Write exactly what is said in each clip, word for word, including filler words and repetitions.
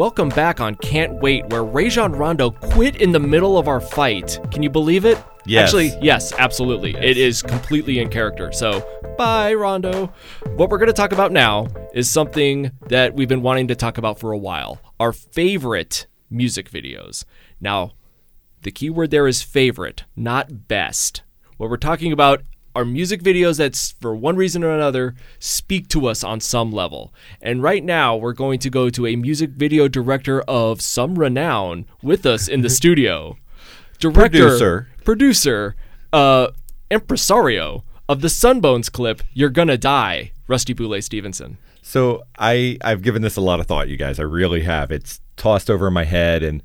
welcome back on Can't Wait, where Rajon Rondo quit in the middle of our fight. Can you believe it? Yes. Actually, yes, absolutely. Yes. It is completely in character. So, bye, Rondo. What we're going to talk about now is something that we've been wanting to talk about for a while. Our favorite music videos. Now, the key word there is favorite, not best. What we're talking about are music videos that, for one reason or another, speak to us on some level. And right now, we're going to go to a music video director of some renown with us in the studio. Director, producer, producer, uh, impresario of the Sunbones clip, You're Gonna Die, Rusty Boulay Stevenson. So I, I've given this a lot of thought, you guys. I really have. It's tossed over my head, and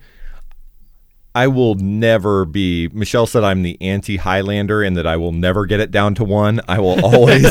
I will never be, Michelle said I'm the anti-Highlander and that I will never get it down to one. I will always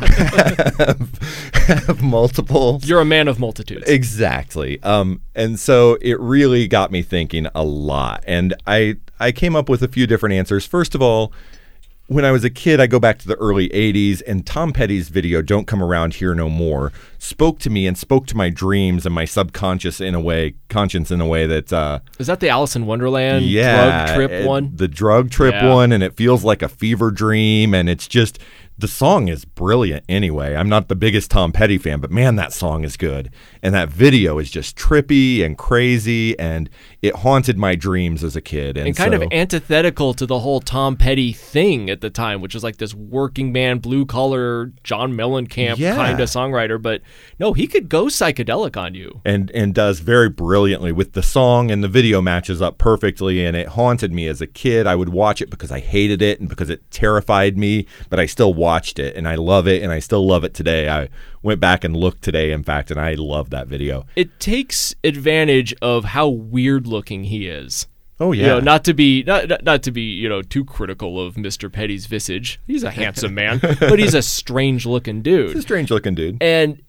have, have multiple. You're a man of multitudes. Exactly. Um, and so it really got me thinking a lot. And I, I came up with a few different answers. First of all, when I was a kid, I go back to the early eighties, and Tom Petty's video, Don't Come Around Here No More, spoke to me and spoke to my dreams and my subconscious in a way, conscience in a way that... Uh, Is that the Alice in Wonderland yeah, drug trip it, one? The drug trip yeah. one, and it feels like a fever dream, and it's just... The song is brilliant anyway. I'm not the biggest Tom Petty fan, but man, that song is good. And that video is just trippy and crazy, and it haunted my dreams as a kid. And, and kind so, of antithetical to the whole Tom Petty thing at the time, which was like this working man, blue-collar, John Mellencamp yeah. kind of songwriter. But no, he could go psychedelic on you. And, and does very brilliantly with the song, and the video matches up perfectly, and it haunted me as a kid. I would watch it because I hated it and because it terrified me, but I still watched watched it, and I love it, and I still love it today. I went back and looked today, in fact, and I love that video. It takes advantage of how weird looking he is. Oh yeah, you know, not to be not, not not to be you know too critical of Mister Petty's visage. He's a handsome man, but he's a strange looking dude. He's a strange looking dude, and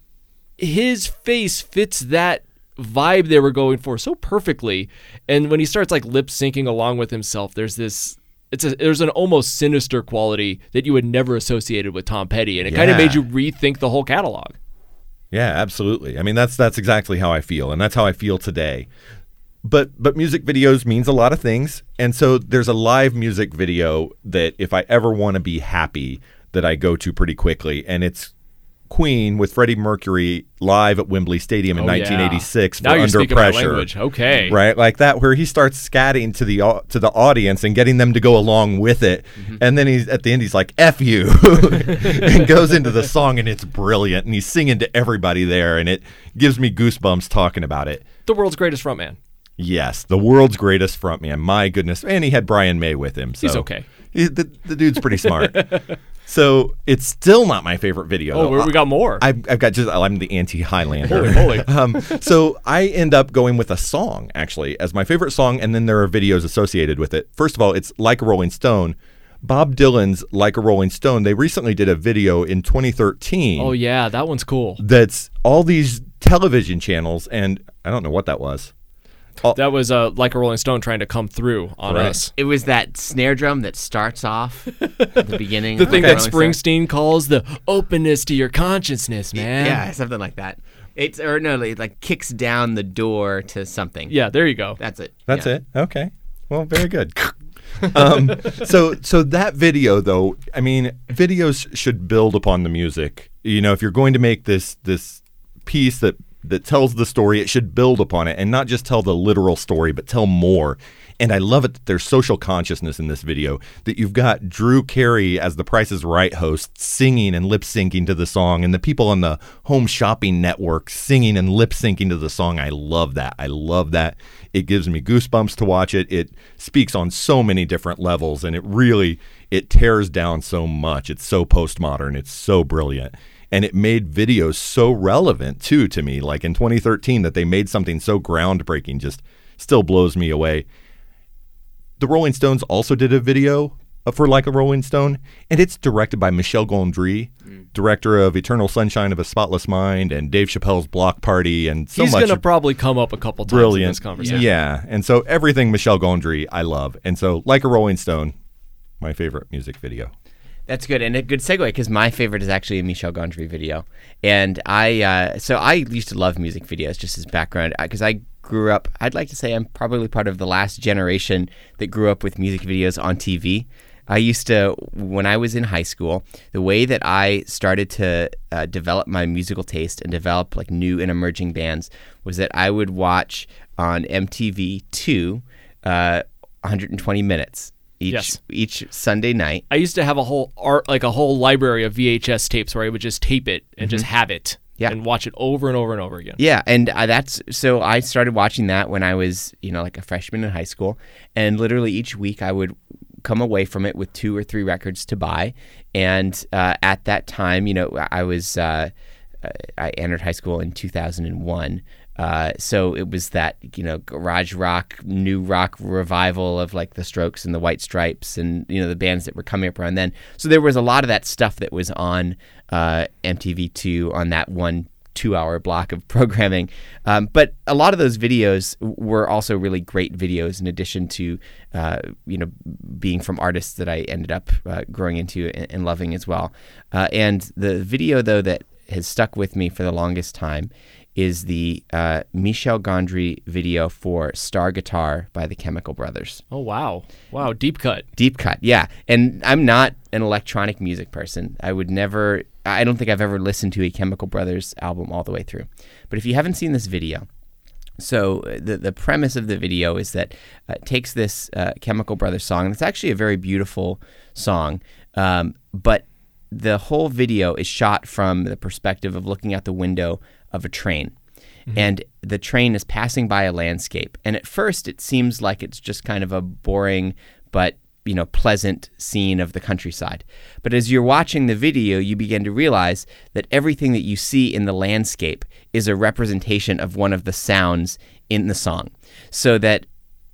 his face fits that vibe they were going for so perfectly. And when he starts like lip syncing along with himself, there's this. It's a, there's an almost sinister quality that you would never associated with Tom Petty, and it yeah. kind of made you rethink the whole catalog. Yeah, absolutely. I mean, that's that's exactly how I feel, and that's how I feel today. But but music videos means a lot of things, and so there's a live music video that if I ever want to be happy, that I go to pretty quickly, and it's Queen with Freddie Mercury live at Wembley Stadium in oh, nineteen eighty-six yeah. for now Under you're Pressure. My language. Okay, right, like that, where he starts scatting to the to the audience and getting them to go along with it, mm-hmm. and then he's at the end he's like "F you," and goes into the song, and it's brilliant, and he's singing to everybody there, and it gives me goosebumps talking about it. The world's greatest frontman. Yes, the world's greatest frontman. My goodness, and he had Brian May with him. So he's okay. He, the the dude's pretty smart. So it's still not my favorite video. Oh, though. we got more. I've, I've got just, I'm the anti-Highlander. Holy moly. um, so I end up going with a song, actually, as my favorite song, and then there are videos associated with it. First of all, it's Like a Rolling Stone. Bob Dylan's Like a Rolling Stone. They recently did a video in twenty thirteen. Oh, yeah, that one's cool. That's all these television channels, and I don't know what that was. Oh. That was uh, Like a Rolling Stone trying to come through on right. us. It was that snare drum that starts off at the beginning. the thing like that Springsteen calls the openness to your consciousness, man. Yeah, something like that. It's or no, it like kicks down the door to something. Yeah, there you go. That's it. That's yeah. it. Okay. Well, very good. um, so so that video, though, I mean, videos should build upon the music. You know, if you're going to make this this piece that that tells the story, it should build upon it and not just tell the literal story, but tell more. And I love it that there's social consciousness in this video, that you've got Drew Carey as the Price is Right host singing and lip syncing to the song, and the people on the Home Shopping Network singing and lip syncing to the song. I love that. I love that. It gives me goosebumps to watch it. It speaks on so many different levels, and it really, it tears down so much. It's so postmodern. It's so brilliant. And it made videos so relevant, too, to me. Like in twenty thirteen, that they made something so groundbreaking just still blows me away. The Rolling Stones also did a video for Like a Rolling Stone, and it's directed by Michel Gondry, mm. director of Eternal Sunshine of a Spotless Mind and Dave Chappelle's Block Party, and so He's much. He's going to probably come up a couple times brilliant. in this conversation. Yeah, and so everything Michel Gondry, I love. And so Like a Rolling Stone, my favorite music video. That's good, and a good segue, because my favorite is actually a Michel Gondry video. And I, uh, so I used to love music videos, just as background, because I grew up, I'd like to say I'm probably part of the last generation that grew up with music videos on T V. I used to, when I was in high school, the way that I started to uh, develop my musical taste and develop like new and emerging bands was that I would watch on M T V two uh, one hundred twenty minutes each Yes. each Sunday night. I used to have a whole art, like a whole library of V H S tapes where I would just tape it and just have it Yeah. and watch it over and over and over again. Yeah, and uh, that's so I started watching that when I was, you know, like a freshman in high school, and literally each week I would come away from it with two or three records to buy. And uh, at that time, you know, I was uh, I entered high school in two thousand one. Uh, so it was that, you know, garage rock, new rock revival of like the Strokes and the White Stripes and, you know, the bands that were coming up around then. So there was a lot of that stuff that was on uh, M T V two on that one two-hour block of programming. Um, but a lot of those videos were also really great videos in addition to, uh, you know, being from artists that I ended up uh, growing into and, and loving as well. Uh, and the video, though, that has stuck with me for the longest time is the uh, Michel Gondry video for Star Guitar by the Chemical Brothers. Oh, wow. Wow, deep cut. Deep cut, yeah. And I'm not an electronic music person. I would never, I don't think I've ever listened to a Chemical Brothers album all the way through. But if you haven't seen this video, so the the premise of the video is that uh, it takes this uh, Chemical Brothers song, and it's actually a very beautiful song, um, but the whole video is shot from the perspective of looking out the window of a train. Mm-hmm. And the train is passing by a landscape. And at first it seems like it's just kind of a boring but, you know, pleasant scene of the countryside. But as you're watching the video, you begin to realize that everything that you see in the landscape is a representation of one of the sounds in the song. So that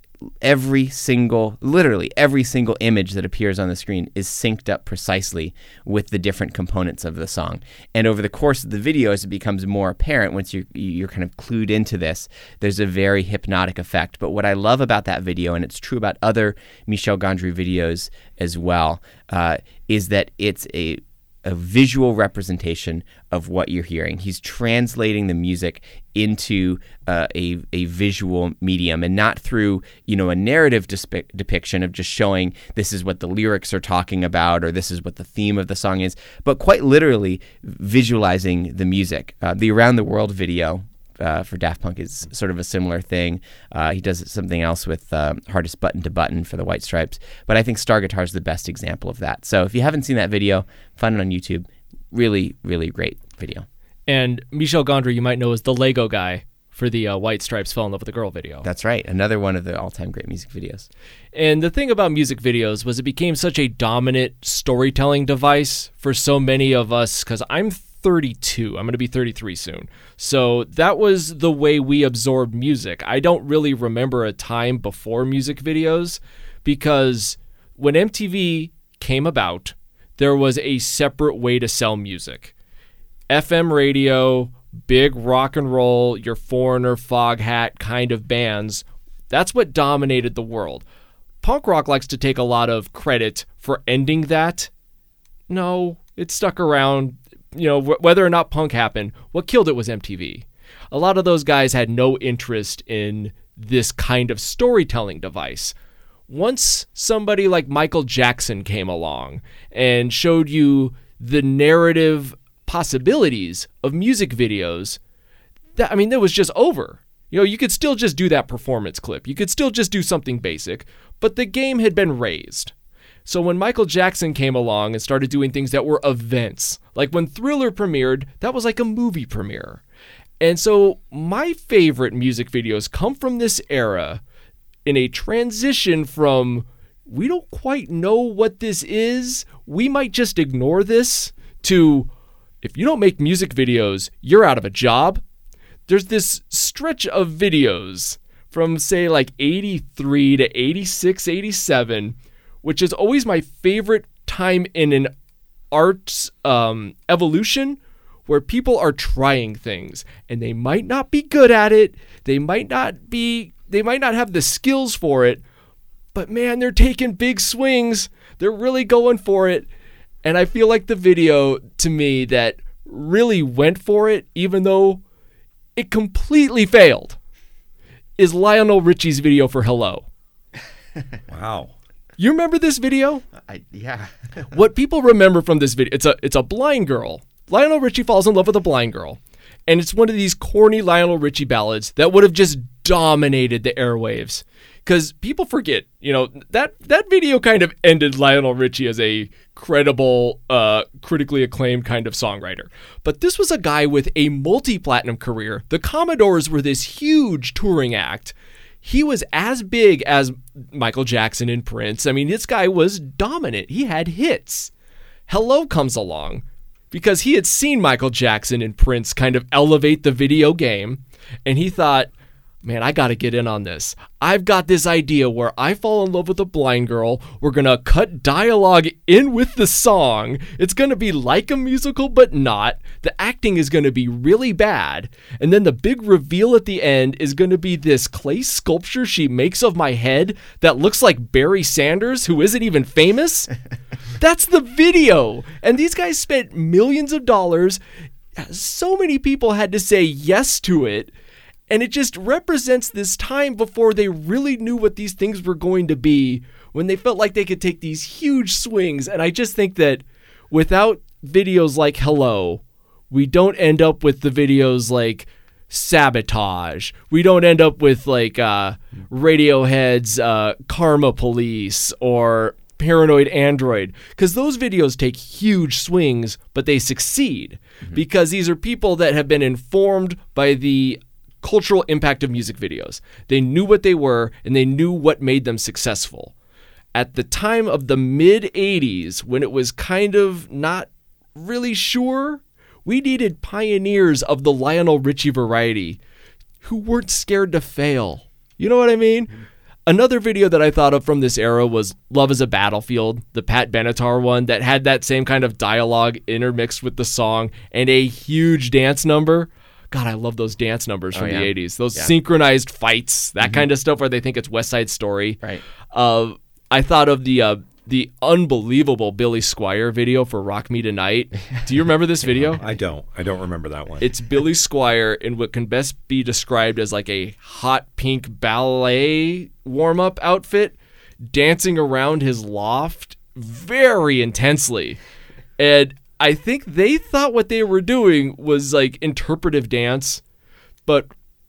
every single, literally every single image that appears on the screen is synced up precisely with the different components of the song. And over the course of the video, as it becomes more apparent, once you're, you're kind of clued into this, there's a very hypnotic effect. But what I love about that video, and it's true about other Michel Gondry videos as well, uh, is that it's a a visual representation of what you're hearing. He's translating the music into uh, a a visual medium, and not through, you know, a narrative disp- depiction of just showing this is what the lyrics are talking about or this is what the theme of the song is, but quite literally visualizing the music. Uh, the Around the World video Uh, for Daft Punk is sort of a similar thing. Uh, he does something else with uh, Hardest Button to Button for the White Stripes. But I think Star Guitar is the best example of that. So if you haven't seen that video, find it on YouTube. Really, really great video. And Michel Gondry, you might know, is the Lego guy for the uh, White Stripes Fell in Love with a Girl video. That's right. Another one of the all-time great music videos. And the thing about music videos was it became such a dominant storytelling device for so many of us, because I'm thirty-two. I'm going to be thirty-three soon. So that was the way we absorbed music. I don't really remember a time before music videos, because when M T V came about, there was a separate way to sell music. F M radio, big rock and roll, your Foreigner, Foghat kind of bands, that's what dominated the world. Punk rock likes to take a lot of credit for ending that. No, it stuck around. You know, wh- whether or not punk happened, what killed it was M T V. A lot of those guys had no interest in this kind of storytelling device. Once somebody like Michael Jackson came along and showed you the narrative possibilities of music videos, that, I mean, that was just over. You know, you could still just do that performance clip. You could still just do something basic, but the game had been raised. So when Michael Jackson came along and started doing things that were events, like when Thriller premiered, that was like a movie premiere. And so my favorite music videos come from this era in a transition from, we don't quite know what this is, we might just ignore this, to, if you don't make music videos, you're out of a job. There's this stretch of videos from, say, like eighty-three to eighty-six, eighty-seven, which is always my favorite time in an art's um, evolution, where people are trying things and they might not be good at it. They might not be, they might not have the skills for it, but man, they're taking big swings. They're really going for it. And I feel like the video to me that really went for it, even though it completely failed, is Lionel Richie's video for Hello. Wow. You remember this video? I, yeah. What people remember from this video, it's a it's a blind girl. Lionel Richie falls in love with a blind girl. And it's one of these corny Lionel Richie ballads that would have just dominated the airwaves. Because people forget, you know, that, that video kind of ended Lionel Richie as a credible, uh, critically acclaimed kind of songwriter. But this was a guy with a multi-platinum career. The Commodores were this huge touring act. He was as big as Michael Jackson and Prince. I mean, this guy was dominant. He had hits. Hello comes along because he had seen Michael Jackson and Prince kind of elevate the video game, and he thought, man, I got to get in on this. I've got this idea where I fall in love with a blind girl. We're going to cut dialogue in with the song. It's going to be like a musical, but not. The acting is going to be really bad. And then the big reveal at the end is going to be this clay sculpture she makes of my head that looks like Barry Sanders, who isn't even famous. That's the video. And these guys spent millions of dollars. So many people had to say yes to it. And it just represents this time before they really knew what these things were going to be, when they felt like they could take these huge swings. And I just think that without videos like Hello, we don't end up with the videos like Sabotage. We don't end up with like uh, Radiohead's uh, Karma Police or Paranoid Android, because those videos take huge swings, but they succeed mm-hmm. because these are people that have been informed by the cultural impact of music videos. They knew what they were, and they knew what made them successful. At the time of the mid eighties, when it was kind of not really sure, we needed pioneers of the Lionel Richie variety who weren't scared to fail. You know what I mean? Mm-hmm. Another video that I thought of from this era was Love is a Battlefield, the Pat Benatar one that had that same kind of dialogue intermixed with the song and a huge dance number. God, I love those dance numbers from oh, yeah. the eighties. Those yeah. synchronized fights, that mm-hmm. kind of stuff where they think it's West Side Story. Right. Uh, I thought of the uh, the unbelievable Billy Squier video for Rock Me Tonight. Do you remember this video? I don't. I don't remember that one. It's Billy Squier in what can best be described as like a hot pink ballet warm-up outfit, dancing around his loft very intensely. And I think they thought what they were doing was like interpretive dance, but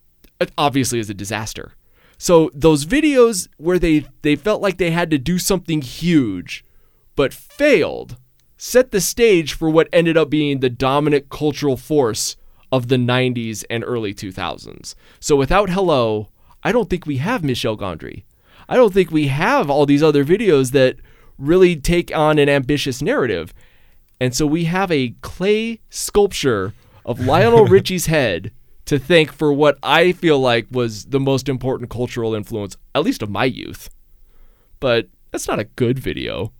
it obviously is a disaster. So those videos where they, they felt like they had to do something huge, but failed, set the stage for what ended up being the dominant cultural force of the nineties and early two thousands. So without Hello, I don't think we have Michel Gondry. I don't think we have all these other videos that really take on an ambitious narrative. And so we have a clay sculpture of Lionel Richie's head to thank for what I feel like was the most important cultural influence, at least of my youth. But that's not a good video.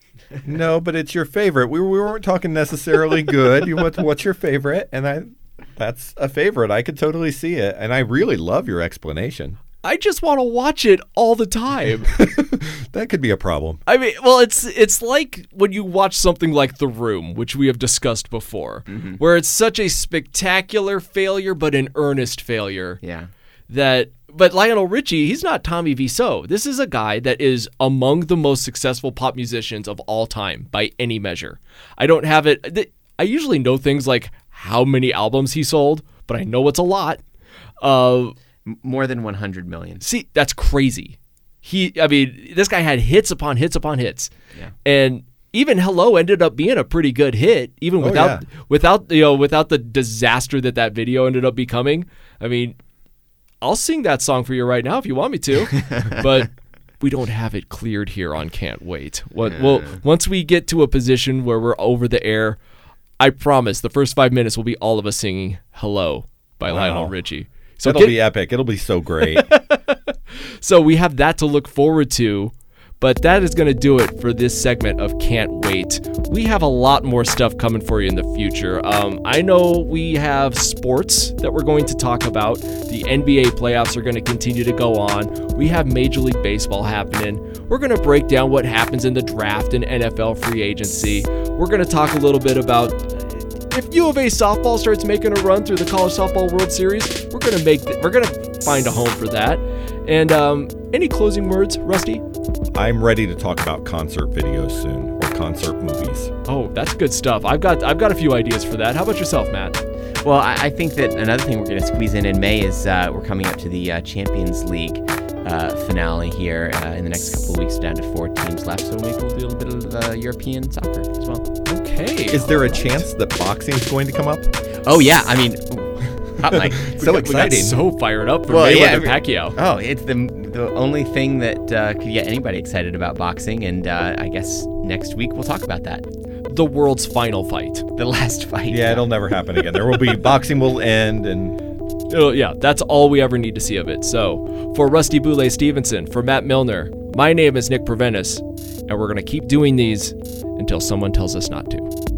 No, but it's your favorite. We, we weren't talking necessarily good. You, what, what's your favorite? And I, that's a favorite. I could totally see it. And I really love your explanation. I just want to watch it all the time. That could be a problem. I mean, well, it's it's like when you watch something like The Room, which we have discussed before, mm-hmm. where it's such a spectacular failure, but an earnest failure. Yeah. That, but Lionel Richie, he's not Tommy Wiseau. This is a guy that is among the most successful pop musicians of all time by any measure. I don't have it. I usually know things like how many albums he sold, but I know it's a lot. Uh, More than one hundred million. See, that's crazy. He, I mean, this guy had hits upon hits upon hits. Yeah. And even Hello ended up being a pretty good hit, even without, oh, yeah. without, you know, without the disaster that that video ended up becoming. I mean, I'll sing that song for you right now if you want me to, but we don't have it cleared here on Can't Wait. Well, yeah. well, once we get to a position where we're over the air, I promise the first five minutes will be all of us singing Hello by wow. Lionel Richie. So It'll get, be epic. It'll be so great. So we have that to look forward to, but that is going to do it for this segment of Can't Wait. We have a lot more stuff coming for you in the future. Um, I know we have sports that we're going to talk about. The N B A playoffs are going to continue to go on. We have Major League Baseball happening. We're going to break down what happens in the draft and N F L free agency. We're going to talk a little bit about if U of A softball starts making a run through the College Softball World Series, we're gonna make th- we're gonna find a home for that. And um, any closing words, Rusty? I'm ready to talk about concert videos soon, or concert movies. Oh, that's good stuff. I've got I've got a few ideas for that. How about yourself, Matt? Well, I, I think that another thing we're going to squeeze in in May is uh, we're coming up to the uh, Champions League uh, finale here uh, in the next couple of weeks, down to four teams left. So maybe we'll do a little bit of uh, European soccer as well. Okay. Is there a chance that boxing is going to come up? Oh yeah, I mean, hot mic. So We got exciting. so fired up for Well, Mayweather yeah, every- Pacquiao. Oh, it's the the only thing that uh, could get anybody excited about boxing, and uh, I guess next week we'll talk about that. The world's final fight. The last fight. Yeah, it'll never happen again. There will be boxing will end, and Oh, yeah, that's all we ever need to see of it. So, for Rusty Boulay Stevenson, for Matt Milner, my name is Nick Preventis, and we're going to keep doing these until someone tells us not to.